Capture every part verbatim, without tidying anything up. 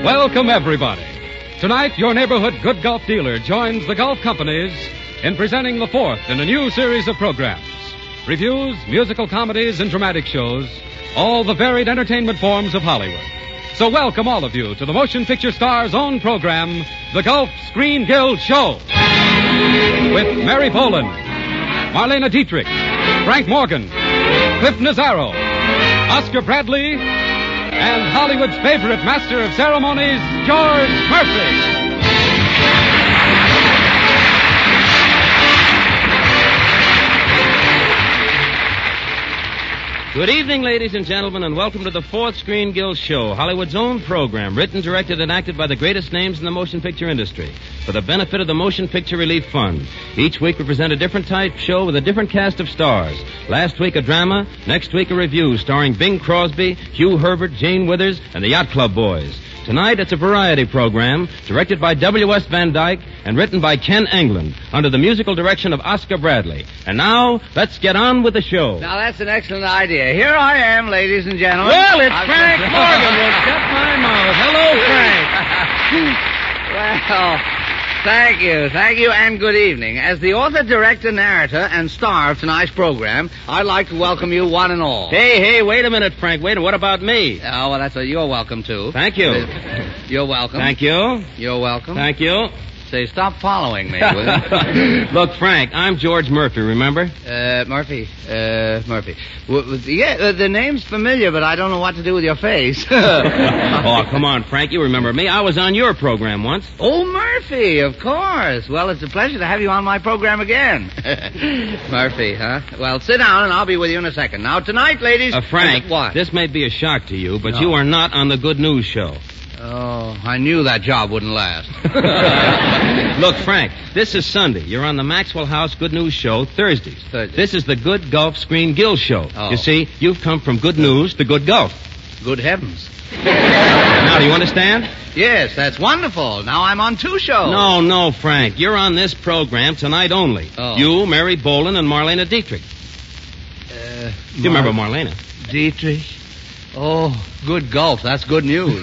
Welcome, everybody. Tonight, your neighborhood Good Golf dealer joins the golf companies in presenting the fourth in a new series of programs. Reviews, musical comedies, and dramatic shows, all the varied entertainment forms of Hollywood. So welcome all of you to the Motion Picture Star's own program, The Gulf Screen Guild Show. With Mary Boland, Marlena Dietrich, Frank Morgan, Cliff Nazaro, Oscar Bradley, and Hollywood's favorite master of ceremonies, George Murphy. Good evening, ladies and gentlemen, and welcome to the Fourth Screen Guild Show, Hollywood's own program, written, directed, and acted by the greatest names in the motion picture industry, for the benefit of the Motion Picture Relief Fund. Each week we present a different type show with a different cast of stars. Last week a drama, next week a review starring Bing Crosby, Hugh Herbert, Jane Withers, and the Yacht Club Boys. Tonight, it's a variety program directed by W S. Van Dyke and written by Ken Englund under the musical direction of Oscar Bradley. And now, let's get on with the show. Now, that's an excellent idea. Here I am, ladies and gentlemen. Well, it's I've Frank been... Morgan. Well, shut my mouth. Hello, Frank. Well, thank you. Thank you, and good evening. As the author, director, narrator, and star of tonight's program, I'd like to welcome you one and all. Hey, hey, wait a minute, Frank. Wait, what about me? Oh, well, that's what you're welcome to. Thank you. You're welcome. Thank you. You're welcome. Thank you. Say, stop following me, will you? Look, Frank, I'm George Murphy, remember? Uh, Murphy. Uh, Murphy. W- w- yeah, uh, the name's familiar, but I don't know what to do with your face. Oh, come on, Frank. You remember me. I was on your program once. Oh, Murphy, of course. Well, it's a pleasure to have you on my program again. Murphy, huh? Well, sit down, and I'll be with you in a second. Now, tonight, ladies... Uh, Frank, uh, what? This may be a shock to you, but No. you are not on the Good News Show. Oh, I knew that job wouldn't last. Look, Frank, this is Sunday. You're on the Maxwell House Good News Show Thursdays. Thursdays. This is the Good Gulf Screen Guild Show. Oh. You see, you've come from good news to good Gulf. Good heavens. Now, do you understand? Yes, that's wonderful. Now I'm on two shows. No, no, Frank. You're on this program tonight only. Oh. You, Mary Boland, and Marlena Dietrich. Uh, You remember Marlena? Dietrich? Oh, good golf. That's good news.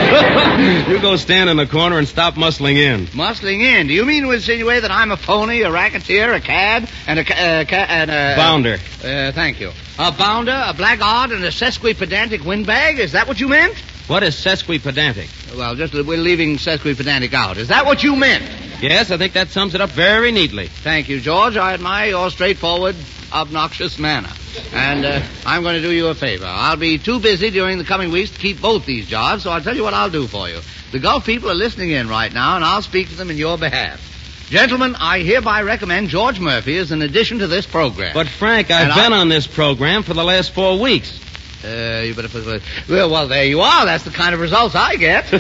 You go stand in the corner and stop muscling in. Muscling in. Do you mean to insinuate that I'm a phony, a racketeer, a cad, and a... Ca- uh, ca- and a Bounder. Uh, thank you. A bounder, a blackguard, and a sesquipedantic windbag? Is that what you meant? What is sesquipedantic? Well, just we're leaving sesquipedantic out. Is that what you meant? Yes, I think that sums it up very neatly. Thank you, George. I admire your straightforward, obnoxious manner. And uh, I'm going to do you a favor. I'll be too busy during the coming weeks to keep both these jobs, so I'll tell you what I'll do for you. The Gulf people are listening in right now, and I'll speak to them in your behalf. Gentlemen, I hereby recommend George Murphy as an addition to this program. But, Frank, I've And been I- on this program for the last four weeks. Uh, you better put... Well, well, there you are. That's the kind of results I get.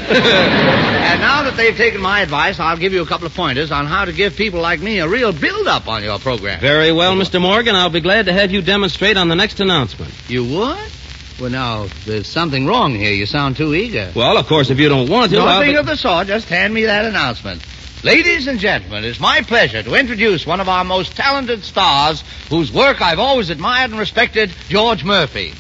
And now that they've taken my advice, I'll give you a couple of pointers on how to give people like me a real build-up on your program. Very well, Mister Morgan. I'll be glad to have you demonstrate on the next announcement. You would? Well, now, there's something wrong here. You sound too eager. Well, of course, if you don't want to... I'll Nothing be- of the sort. Just hand me that announcement. Ladies and gentlemen, it's my pleasure to introduce one of our most talented stars whose work I've always admired and respected, George Murphy.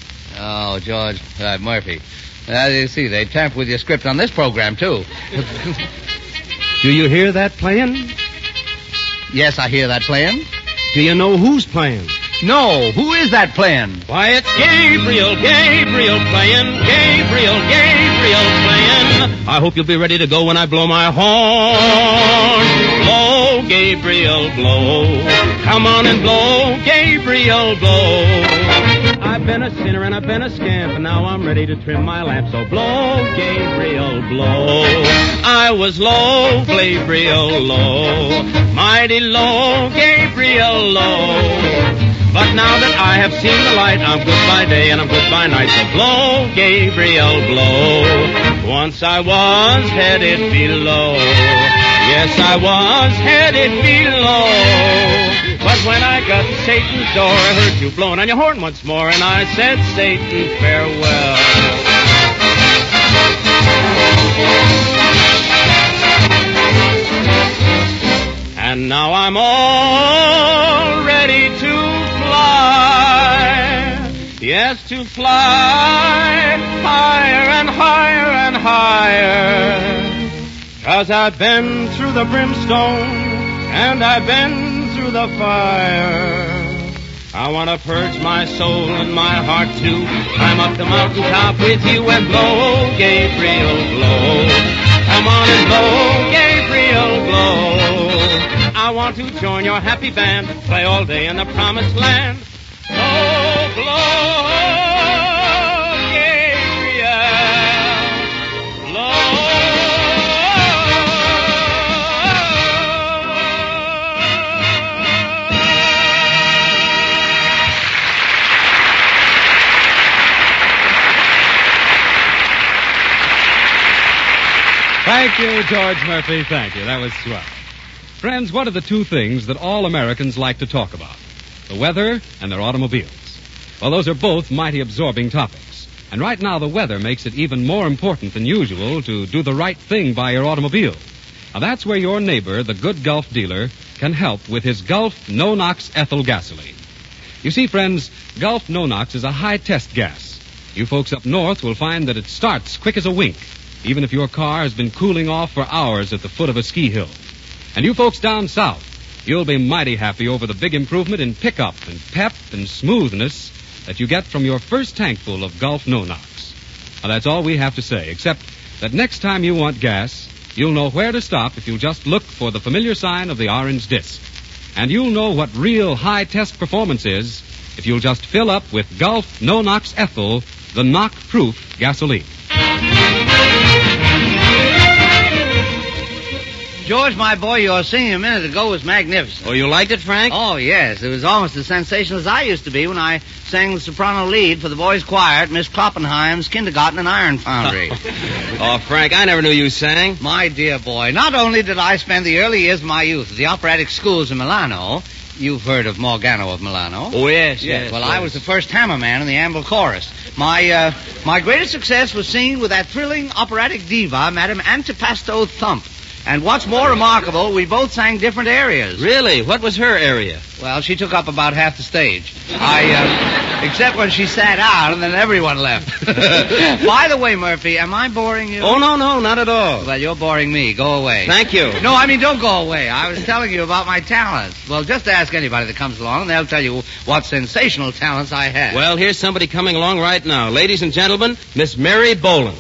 Oh, George uh, Murphy. As you see, they tamper with your script on this program, too. Do you hear that playing? Yes, I hear that playing. Do you know who's playing? No, who is that playing? Why, it's Gabriel, Gabriel playing, Gabriel, Gabriel playing. I hope you'll be ready to go when I blow my horn. Blow, Gabriel, blow. Come on and blow, Gabriel, blow. I've been a sinner and I've been a scamp, and now I'm ready to trim my lamp. So blow, Gabriel, blow. I was low, Gabriel, low. Mighty low, Gabriel, low. But now that I have seen the light, I'm good by day and I'm good by night. So blow, Gabriel, blow. Once I was headed below. Yes, I was headed below. But when I got to Satan's door, I heard you blowing on your horn once more, and I said, Satan, farewell. And now I'm all ready to fly. Yes, to fly higher and higher and higher. fire. 'Cause I've been through the brimstone and I've been through the fire. I want to purge my soul and my heart too. Climb up the mountaintop with you and blow, Gabriel, blow. Come on and blow, Gabriel, blow. I want to join your happy band, play all day in the promised land. Blow, blow, Gabriel, blow. Thank you, George Murphy. Thank you. That was swell. Friends, what are the two things that all Americans like to talk about? The weather and their automobiles. Well, those are both mighty absorbing topics. And right now, the weather makes it even more important than usual to do the right thing by your automobile. Now, that's where your neighbor, the good Gulf dealer, can help with his Gulf No-Nox ethyl gasoline. You see, friends, Gulf No-Nox is a high-test gas. You folks up north will find that it starts quick as a wink, even if your car has been cooling off for hours at the foot of a ski hill. And you folks down south, you'll be mighty happy over the big improvement in pickup and pep and smoothness that you get from your first tankful of Gulf No-Nox. Now, that's all we have to say, except that next time you want gas, you'll know where to stop if you'll just look for the familiar sign of the orange disc. And you'll know what real high-test performance is if you'll just fill up with Gulf No-Nox ethyl, the knock-proof gasoline. George, my boy, your singing a minute ago was magnificent. Oh, you liked it, Frank? Oh, yes. It was almost as sensational as I used to be when I sang the soprano lead for the boys' choir at Miss Kloppenheim's kindergarten and iron foundry. Oh, Frank, I never knew you sang. My dear boy, not only did I spend the early years of my youth at the operatic schools in Milano. You've heard of Morgano of Milano. Oh, yes, yes. Well, yes. I was the first hammerman in the Amble Chorus. My uh, my greatest success was singing with that thrilling operatic diva, Madame Antipasto Thump. And what's more remarkable, we both sang different areas. Really? What was her area? Well, she took up about half the stage. I, uh, except when she sat down, and then everyone left. By the way, Murphy, am I boring you? Oh, no, no, not at all. Well, you're boring me. Go away. Thank you. No, I mean, don't go away. I was telling you about my talents. Well, just ask anybody that comes along, and they'll tell you what sensational talents I have. Well, here's somebody coming along right now. Ladies and gentlemen, Miss Mary Boland.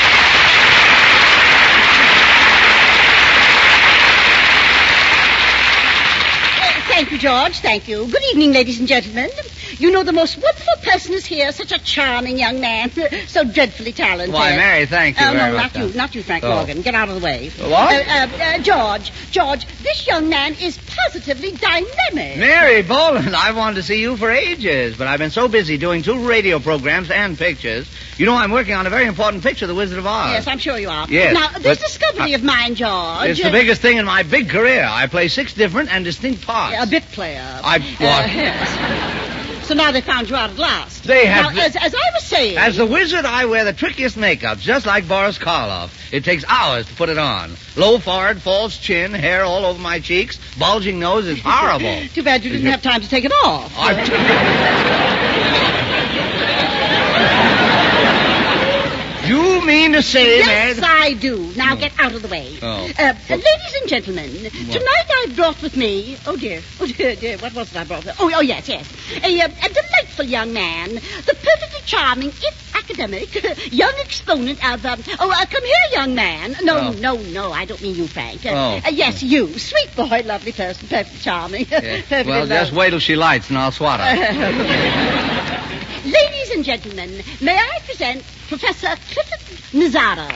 Thank you, George. Thank you. Good evening, ladies and gentlemen. You know, the most wonderful person is here. Such a charming young man. So dreadfully talented. Why, Mary, thank you Oh, very no, much. not you. Not you, Frank Oh. Morgan. Get out of the way. What? Uh, uh, uh, George, George, this young man is positively dynamic. Mary Boland, I wanted to see you for ages, but I've been so busy doing two radio programs and pictures. You know, I'm working on a very important picture, The Wizard of Oz. Yes, I'm sure you are. Yes, Now, this but- discovery of mine, George. It's the biggest thing in my big career. I play six different and distinct parts. A bit player. I- Uh, what? yes. So now they found you out at last. They have- Now, as, as I was saying... As the wizard, I wear the trickiest makeup, just like Boris Karloff. It takes hours to put it on. Low forehead, false chin, hair all over my cheeks, bulging nose is horrible. Too bad you didn't have time to take it off. You mean to say, Yes, Mary... I do. Now get out of the way. Oh. Uh, ladies and gentlemen, tonight I've brought with me... Oh, dear. Oh, dear, dear. What was it I brought with... Oh, oh yes, yes. A, uh, a delightful young man. The perfectly charming, if academic, young exponent of... Um, oh, uh, come here, young man. No, Oh. no, no. I don't mean you, Frank. Uh, Oh. uh, yes, you. Sweet boy, lovely person, perfectly charming. Yeah. Perfectly Well, just lovely. wait till she lights and I'll swat her. Ladies and gentlemen, may I present Professor Clifford Mazzaro.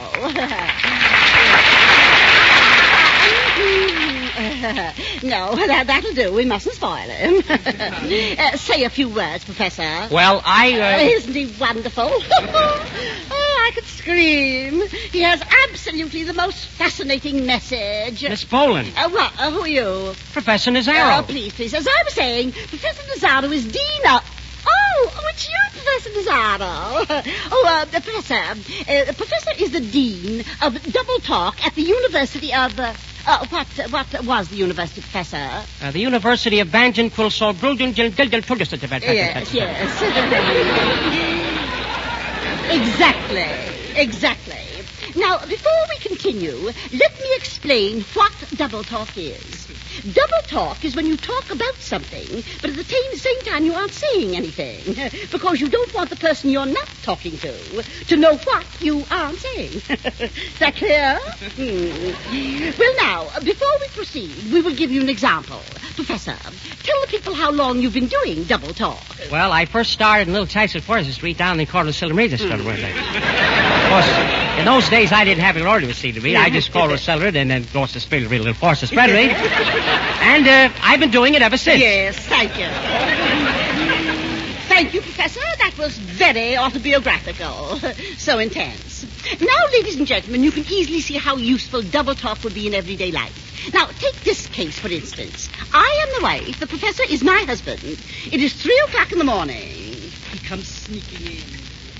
No, that, that'll do. We mustn't spoil him. uh, say a few words, Professor. Well, I, uh... Uh, isn't he wonderful? Oh, I could scream. He has absolutely the most fascinating message. Miss Boland. Uh, what? Uh, who are you? Professor Nazaro. Oh, please, please. As I was saying, Professor Nazaro is dean of... Oh, oh, it's you, Professor Nazaro. Oh, uh, Professor. Uh, Professor is the dean of double talk at the University of... Uh, uh, what what was the university, Professor? Uh, the University of Banjan Quilsol Brulden Gildel Yes, yes. Exactly, exactly. Now, before we continue, let me explain what double talk is. Double talk is when you talk about something, but at the same, same time you aren't saying anything, because you don't want the person you're not talking to to know what you aren't saying. Is that clear? Hmm. Well, now, before we proceed, we will give you an example. Professor, tell the people how long you've been doing double talk. Well, I first started in Little Tyson Forest Street down in the corner of Silvermead. Of course, in those days I didn't have an order to see to read. I just called Celery and then lost the spirit of little force of spread read. And uh, I've been doing it ever since. Yes, thank you. Thank you, Professor. That was very autobiographical. So intense. Now, ladies and gentlemen, you can easily see how useful double talk would be in everyday life. Now, take this case, for instance. I am the wife. The professor is my husband. It is three o'clock in the morning. He comes sneaking in.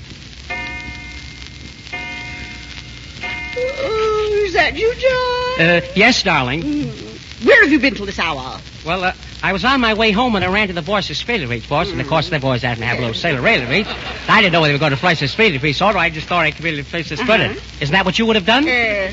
Oh, is that you, John? Uh, yes, darling. Mm. Where have you been till this hour? Well, uh, I was on my way home and I ran to the boys' trailer reach, boss, and of course the boys had to have a little sailor railer reach. I didn't know they were going to flush the trailer reach, so I just thought I could really flush the spreader. Uh-huh. Isn't that what you would have done? Uh...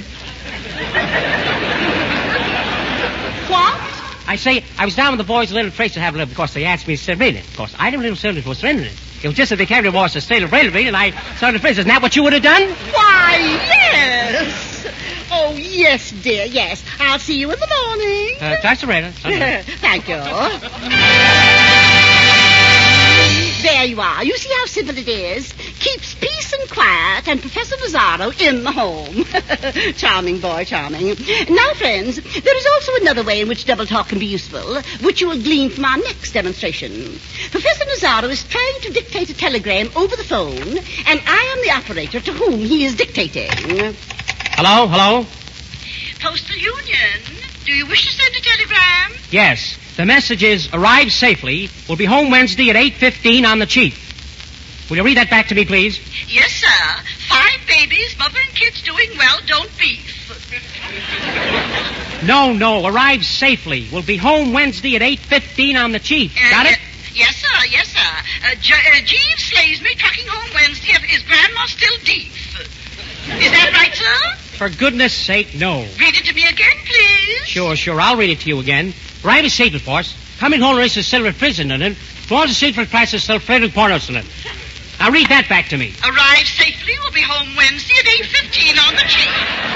what? I say, I was down with the boys a little trace to have a little because they asked me to sit in it. Of course, I didn't little sailor for surrendering it. It was just that they carried the boys to sailor railer reach, and I started to finish. Isn't that what you would have done? Why, yes. Oh, yes, dear, yes. I'll see you in the morning. Uh, that's the radar. Thank you. There you are. You see how simple it is? Keeps peace and quiet and Professor Nazaro in the home. Charming boy, charming. Now, friends, there is also another way in which double talk can be useful, which you will glean from our next demonstration. Professor Nazaro is trying to dictate a telegram over the phone, and I am the operator to whom he is dictating. Hello, hello? Postal Union, do you wish to send a telegram? Yes. The message is, arrive safely. We'll be home Wednesday at eight fifteen on the Chief. Will you read that back to me, please? Yes, sir. Five babies, mother and kids doing well, don't beef. No, no, arrive safely. We'll be home Wednesday at eight fifteen on the Chief. Uh, Got it? Uh, yes, sir, yes, sir. Uh, J- uh, Jeeves slays me trucking home Wednesday. Is Grandma still deef? Is that right, sir? For goodness sake, no. Read it to me again, please. Sure, sure, I'll read it to you again. Arrive is safely, boss. Coming home race is silver prison in it. Towards the central price is still Frederick Pornos in it. Now read that back to me. Arrive safely. We'll be home Wednesday at eight fifteen on the Chief.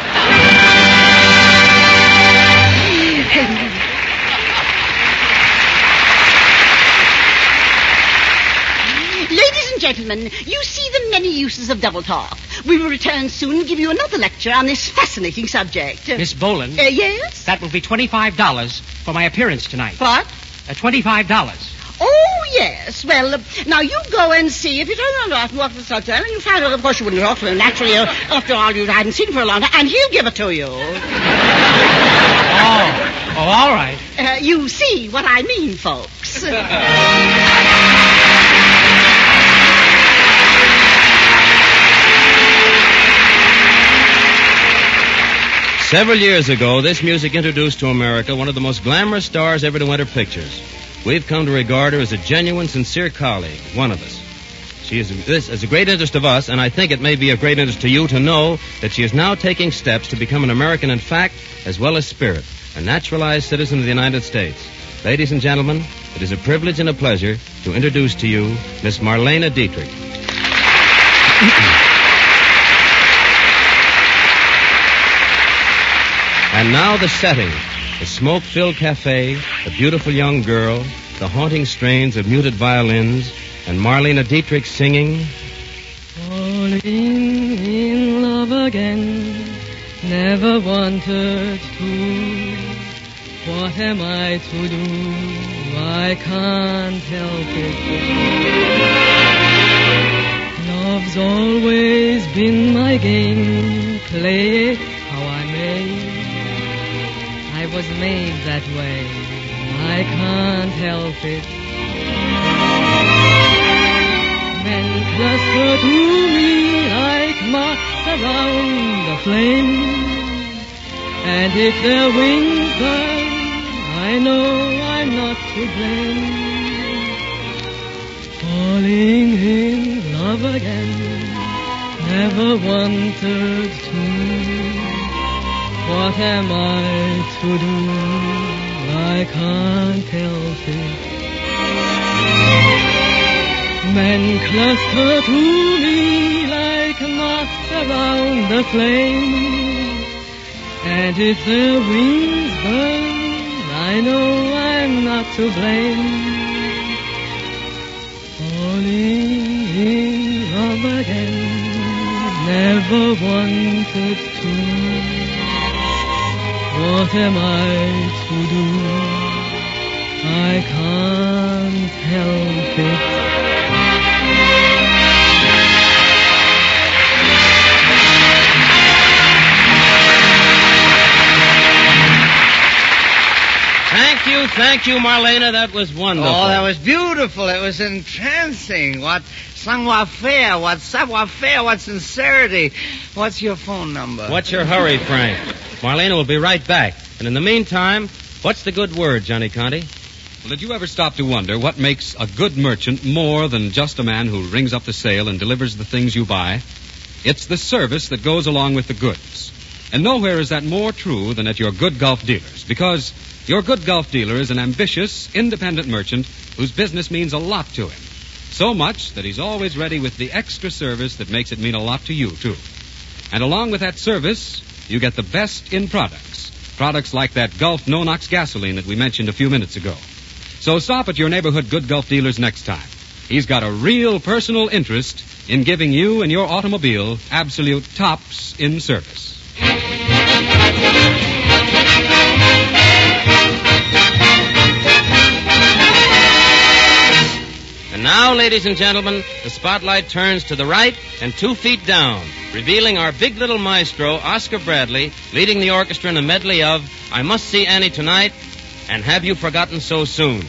Ladies and gentlemen, you see the many uses of double talk. We will return soon and give you another lecture on this fascinating subject. Miss Boland? Uh, yes? That will be twenty-five dollars for my appearance tonight. What? Uh, twenty-five dollars. Oh, yes. Well, uh, now you go and see. If you don't know what the subject, and you find out, of course, you wouldn't talk to him. Naturally, uh, after all, you hadn't seen for a long time, and he'll give it to you. Oh. Oh, all right. Uh, you see what I mean, folks. Several years ago, this music introduced to America one of the most glamorous stars ever to enter pictures. We've come to regard her as a genuine, sincere colleague, one of us. She is this is a great interest of us, and I think it may be of great interest to you to know that she is now taking steps to become an American in fact as well as spirit, a naturalized citizen of the United States. Ladies and gentlemen, it is a privilege and a pleasure to introduce to you Miss Marlene Dietrich. And now the setting, the smoke-filled cafe, the beautiful young girl, the haunting strains of muted violins, and Marlene Dietrich singing... Falling in love again, never wanted to. What am I to do? I can't help it. Love's always been my game, play it how I may. I was made that way, I can't help it. Men cluster to me like moths around the flame, and if their wings burn, I know I'm not to blame. Falling in love again, never wanted to. What am I to do? I can't help it. Men cluster to me like moths around the flame, and if their wings burn, I know I'm not to blame. Falling in love again, never wanted to. What am I to do? I can't help it. Thank you, thank you, Marlena. That was wonderful. Oh, that was beautiful. It was entrancing. What savoir-faire, what savoir-faire, what sincerity. What's your phone number? What's your hurry, Frank? Marlena will be right back. And in the meantime, what's the good word, Johnny Conti? Well, did you ever stop to wonder what makes a good merchant more than just a man who rings up the sale and delivers the things you buy? It's the service that goes along with the goods. And nowhere is that more true than at your Good Gulf dealers, because your Good Gulf dealer is an ambitious, independent merchant whose business means a lot to him. So much that he's always ready with the extra service that makes it mean a lot to you, too. And along with that service, you get the best in products. Products like that Gulf No-Nox gasoline that we mentioned a few minutes ago. So stop at your neighborhood Good Gulf dealers next time. He's got a real personal interest in giving you and your automobile absolute tops in service. And now, ladies and gentlemen, the spotlight turns to the right and two feet down, revealing our big little maestro, Oscar Bradley, leading the orchestra in a medley of I Must See Annie Tonight and Have You Forgotten So Soon.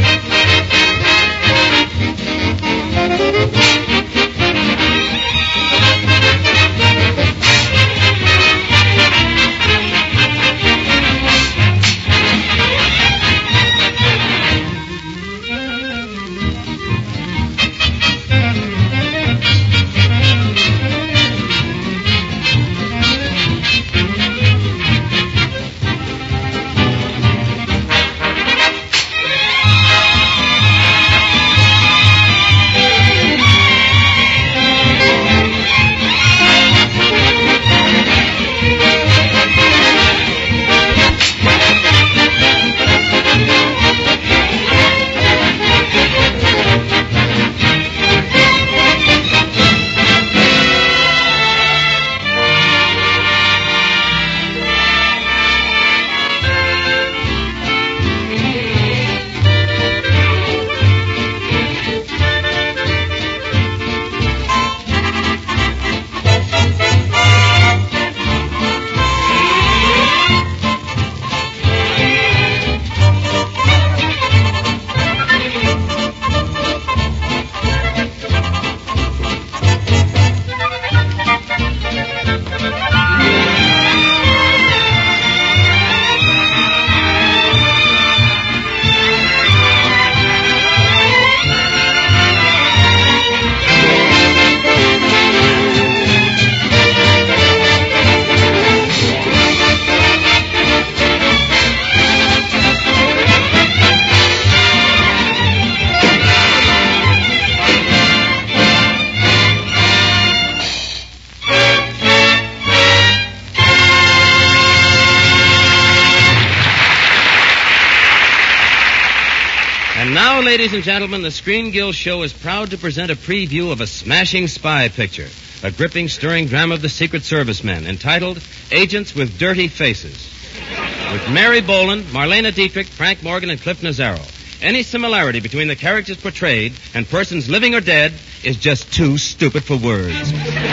Now, ladies and gentlemen, the Screen Guild Show is proud to present a preview of a smashing spy picture, a gripping, stirring drama of the Secret Service men, entitled Agents with Dirty Faces. With Mary Boland, Marlena Dietrich, Frank Morgan, and Cliff Nazaro. Any similarity between the characters portrayed and persons living or dead is just too stupid for words.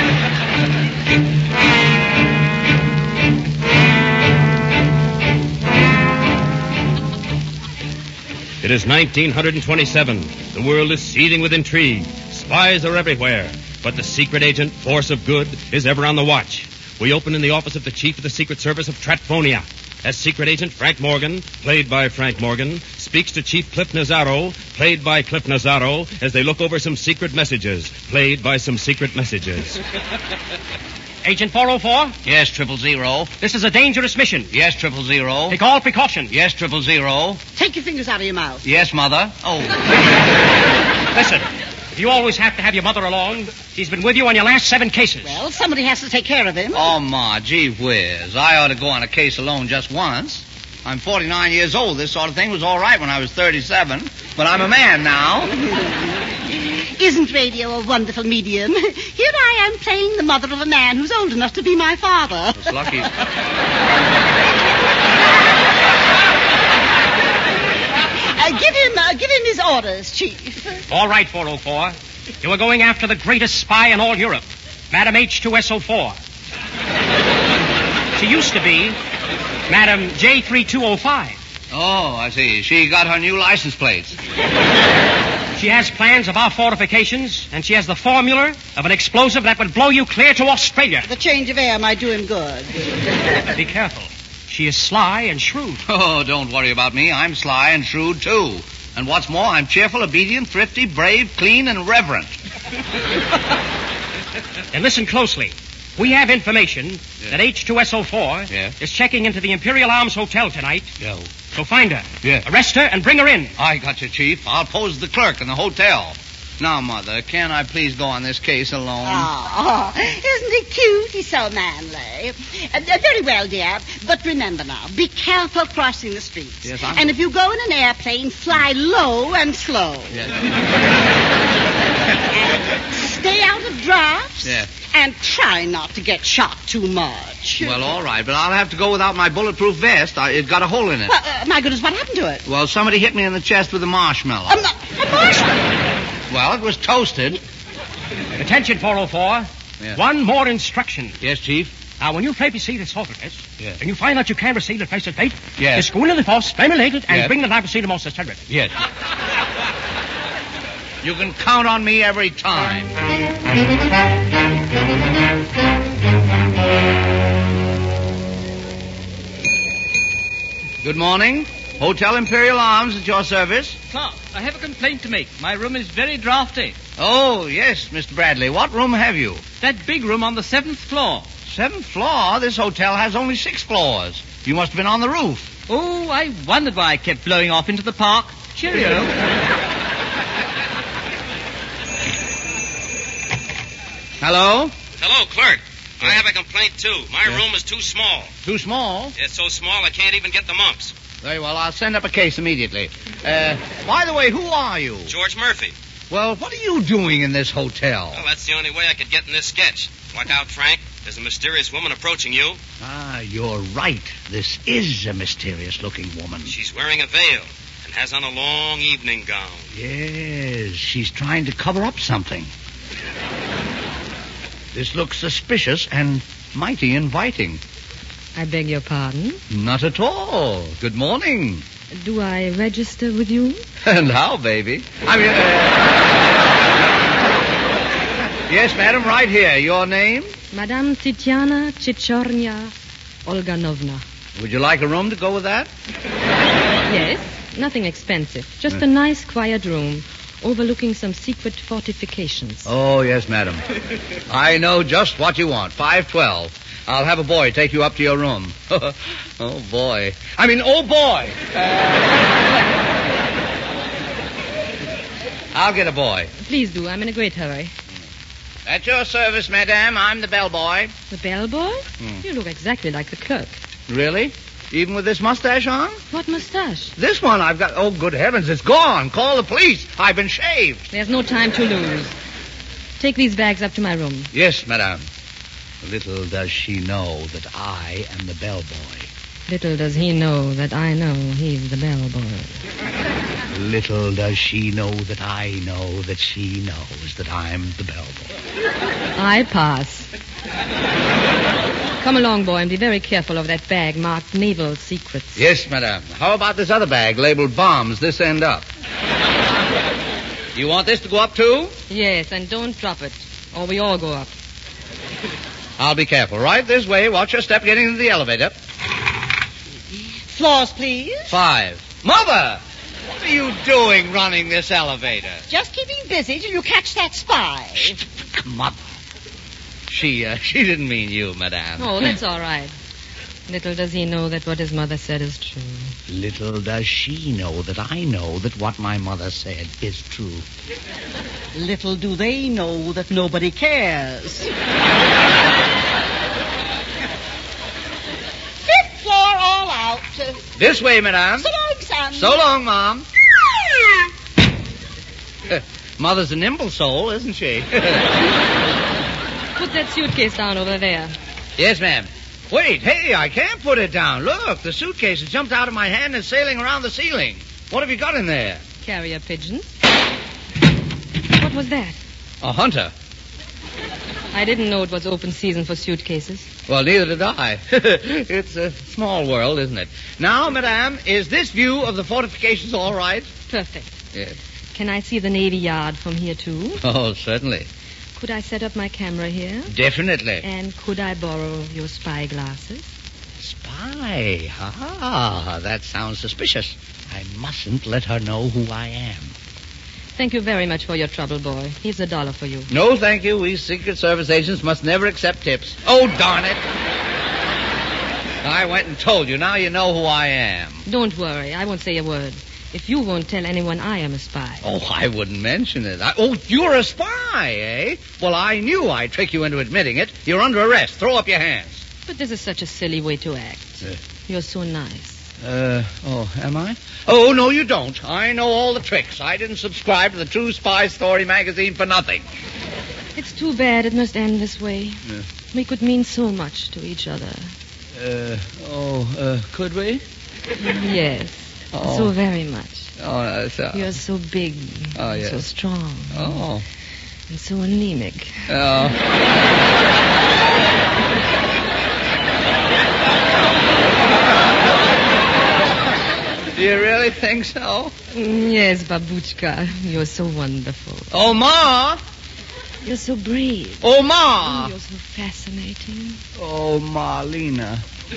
It is nineteen twenty-seven. The world is seething with intrigue. Spies are everywhere. But the secret agent, Force of Good, is ever on the watch. We open in the office of the Chief of the Secret Service of Tratphonia. as Secret Agent Frank Morgan, played by Frank Morgan, speaks to Chief Cliff Nazaro, played by Cliff Nazaro, as they look over some secret messages, played by some secret messages. Agent four oh four, Yes, triple zero. this is a dangerous mission. Yes, triple zero. Take all precautions. Yes, triple zero. Take your fingers out of your mouth. Yes, Mother. Oh. Listen, you always have to have your mother along. She's been with you on your last seven cases. Well, somebody has to take care of him. Oh, Ma, gee whiz. I ought to go on a case alone just once. I'm forty-nine years old. This sort of thing was all right when I was thirty-seven. But I'm a man now. Isn't radio a wonderful medium? Here I am playing the mother of a man who's old enough to be my father. It's lucky. Uh, give him, uh, give him his orders, Chief. All right, four oh four. You are going after the greatest spy in all Europe, Madam H two S O four. She used to be Madam J three two oh five. Oh, I see. She got her new license plates. She has plans of our fortifications, and she has the formula of an explosive that would blow you clear to Australia. The change of air might do him good. Be careful. She is sly and shrewd. Oh, don't worry about me. I'm sly and shrewd, too. And what's more, I'm cheerful, obedient, thrifty, brave, clean, and reverent. And listen closely. We have information Yeah. that H two S O four Yeah. is checking into the Imperial Arms Hotel tonight. Yeah. So find her. Yeah. Arrest her and bring her in. I got you, Chief. I'll pose as the clerk in the hotel. Now, Mother, can I please go on this case alone? Oh, isn't he cute? He's so manly. Uh, uh, very well, dear. But remember now, be careful crossing the streets. Yes, I'm- And if you go in an airplane, fly low and slow. Yes. Stay out of drafts. Yeah. And try not to get shot too much. Well, all right, but I'll have to go without my bulletproof vest. I, it got a hole in it. Uh, uh, my goodness, what happened to it? Well, somebody hit me in the chest with a marshmallow. A, ma- a marshmallow. Well, it was toasted. Attention, four oh four. Yeah. One more instruction. Yes, Chief? Now, when you play receive this autograph, Yeah. and you find out you can't receive the place of fate, Yeah. just go into the force, stimulate it, and Yeah. bring the knife to see the most disturbing. Yes. You can count on me every time. Good morning. Hotel Imperial Arms at your service. Clark, I have a complaint to make. My room is very drafty. Oh, yes, Mister Bradley. What room have you? That big room on the seventh floor. Seventh floor? This hotel has only six floors. You must have been on the roof. Oh, I wondered why I kept blowing off into the park. Cheerio. Hello? Hello, clerk. I have a complaint, too. My room is too small. Too small? It's so small I can't even get the mumps. Very well, I'll send up a case immediately. Uh, by the way, who are you? George Murphy. Well, what are you doing in this hotel? Well, that's the only way I could get in this sketch. Look out, Frank. There's a mysterious woman approaching you. Ah, you're right. This is a mysterious-looking woman. She's wearing a veil and has on a long evening gown. Yes, she's trying to cover up something. This looks suspicious and mighty inviting. I beg your pardon. Not at all. Good morning. Do I register with you? And how, baby? I mean, uh... Yes, madam, right here. Your name? Madame Titiana Chichornia Olganovna. Would you like a room to go with that? Yes, nothing expensive. Just a nice, quiet room overlooking some secret fortifications. Oh, yes, madam. I know just what you want. five twelve. I'll have a boy take you up to your room. Oh, boy. I mean, oh, boy. I'll get a boy. Please do. I'm in a great hurry. At your service, madam. I'm the bellboy. The bellboy? Hmm. You look exactly like the clerk. Really? Even with this mustache on? What mustache? This one I've got... Oh, good heavens, it's gone. Call the police. I've been shaved. There's no time to lose. Take these bags up to my room. Yes, madam. Little does she know that I am the bellboy. Little does he know that I know he's the bellboy. Little does she know that I know that she knows that I'm the bellboy. I pass. Come along, boy, and be very careful of that bag marked Naval Secrets. Yes, madam. How about this other bag labeled bombs this end up? You want this to go up, too? Yes, and don't drop it, or we all go up. I'll be careful. Right this way. Watch your step getting into the elevator. Floors, please. Five. Mother! What are you doing running this elevator? Just keeping busy till you catch that spy. Mother. She, uh, she didn't mean you, madame. Oh, that's all right. Little does he know that what his mother said is true. Little does she know that I know that what my mother said is true. Little do they know that nobody cares. Fifth floor all out. This way, madame. So long, son. So long, Mom. Mother's a nimble soul, isn't she? Put that suitcase down over there. Yes, ma'am. Wait, hey, I can't put it down. Look, the suitcase has jumped out of my hand and is sailing around the ceiling. What have you got in there? Carrier pigeon. What was that? A hunter. I didn't know it was open season for suitcases. Well, neither did I. It's a small world, isn't it? Now, madame, is this view of the fortifications all right? Perfect. Yes. Can I see the Navy Yard from here, too? Oh, certainly. Could I set up my camera here? Definitely. And could I borrow your spy glasses? Spy? Ah, that sounds suspicious. I mustn't let her know who I am. Thank you very much for your trouble, boy. Here's a dollar for you. No, thank you. We Secret Service agents must never accept tips. Oh, darn it. I went and told you. Now you know who I am. Don't worry. I won't say a word. If you won't tell anyone I am a spy. Oh, I wouldn't mention it. I, oh, you're a spy, eh? Well, I knew I'd trick you into admitting it. You're under arrest. Throw up your hands. But this is such a silly way to act. Uh, You're so nice. Uh, oh, am I? Oh, no, you don't. I know all the tricks. I didn't subscribe to the True Spy Story magazine for nothing. It's too bad it must end this way. Yeah. We could mean so much to each other. Uh, oh, uh, could we? Yes. Oh. So very much. Oh, that's... Uh, You're so big. Oh, yes. So strong. Oh. And so anemic. Oh. Do you really think so? Yes, Babuchka. You're so wonderful. Oh, Ma! You're so brave. Oh, Ma! Oh, you're so fascinating. Oh, Marlena.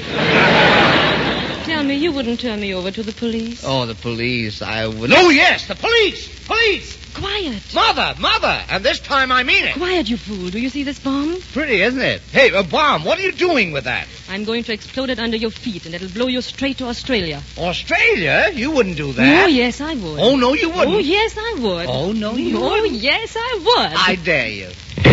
Tell me, you wouldn't turn me over to the police? Oh, the police. I would... Oh, yes, the police! Police! Quiet. Mother, mother! And this time I mean it. Quiet, you fool. Do you see this bomb? Pretty, isn't it? Hey, a bomb. What are you doing with that? I'm going to explode it under your feet, and it'll blow you straight to Australia. Australia? You wouldn't do that. Oh, yes, I would. Oh, no, you wouldn't. Oh, yes, I would. Oh, no, you Oh, wouldn't. yes, I would. I dare you.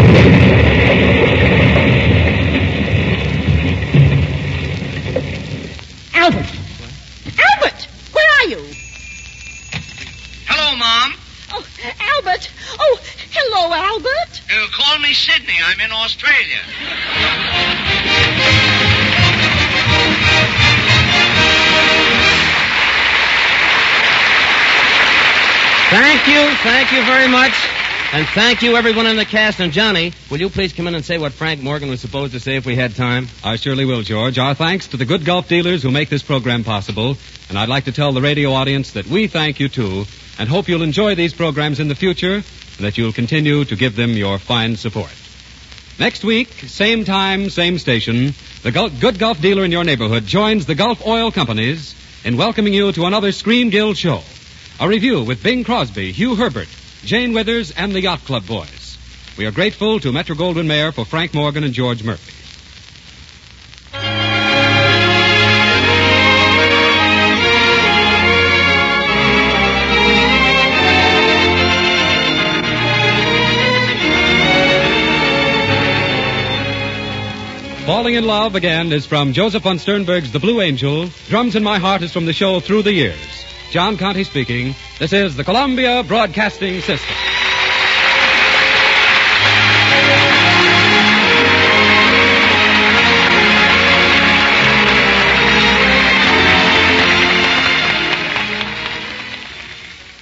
Albert! Albert! Where are you? Hello, Mom. Oh, Albert! Oh, hello, Albert! Uh, call me Sydney. I'm in Australia. Thank you. Thank you very much. And thank you, everyone in the cast. And, Johnny, will you please come in and say what Frank Morgan was supposed to say if we had time? I surely will, George. Our thanks to the good golf dealers who make this program possible. And I'd like to tell the radio audience that we thank you, too, and hope you'll enjoy these programs in the future and that you'll continue to give them your fine support. Next week, same time, same station, the Gul- good golf dealer in your neighborhood joins the Gulf Oil Companies in welcoming you to another Screen Guild show. A review with Bing Crosby, Hugh Herbert, Jane Withers, and the Yacht Club Boys. We are grateful to Metro-Goldwyn-Mayer for Frank Morgan and George Murphy. Falling in Love Again is from Joseph von Sternberg's The Blue Angel. Drums in My Heart is from the show Through the Years. John Conte speaking. This is the Columbia Broadcasting System.